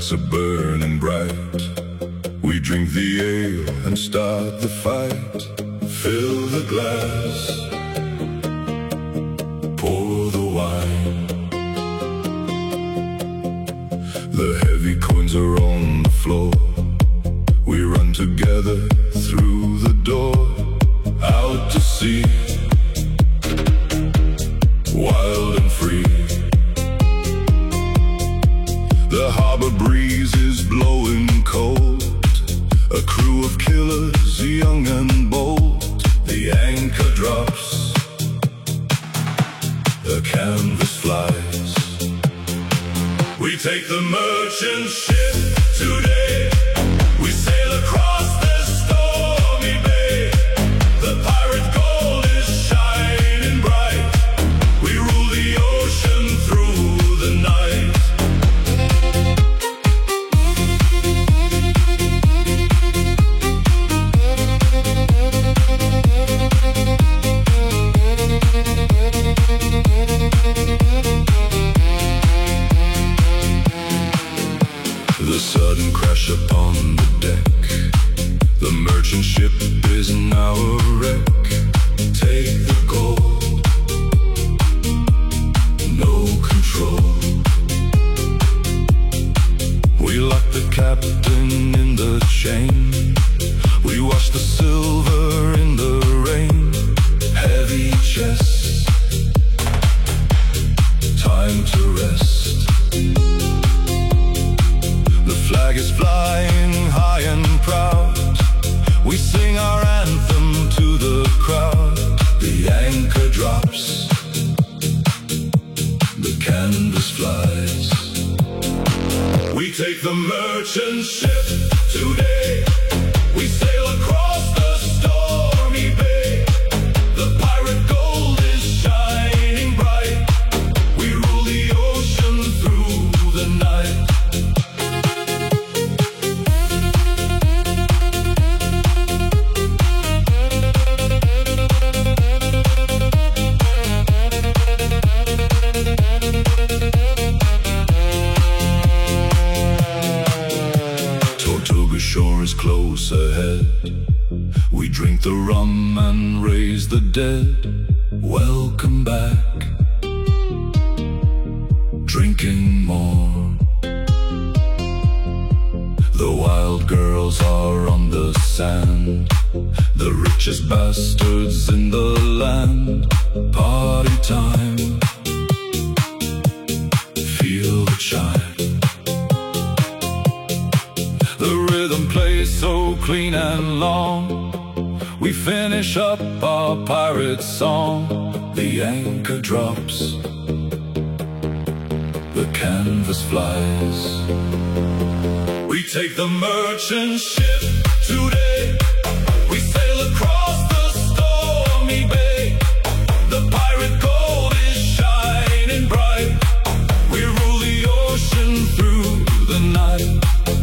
lamps are burning bright. We drink the ale and start the fight. Fill the glass, pour the wine. The heavy coins are on the floor. We run together through the door, out to sea, wild and free. The harbor breeze is blowing cold. A crew of killers, young and bold. The anchor drops, the canvas flies. We take the merchant ship today. We sail across the stormy bay. The pirate gold is shining bright. We rule the ocean through the night. The sudden crash upon the deck. The merchant ship is now a wreck. Take the gold, no control. We lock the captain in the chain. We wash the silver in the rain. Heavy chests, time to rest. The flag is flying high and proud. We sing our anthem to the crowd. The anchor drops, the canvas flies. We take the merchant ship today. We sail across the stormy bay. The pirate gold is shining bright. We rule the ocean through the night. Tortuga shore is close ahead. We drink the rum and raise the dead. Welcome back, drinking more. The wild girls are on the sand. The richest bastards in the land. Party time, feel the chime. The rhythm plays so clean and long. We finish up our pirate song. The anchor drops, the canvas flies. We take the merchant ship today. We sail across the stormy bay. The pirate gold is shining bright. We rule the ocean through the night.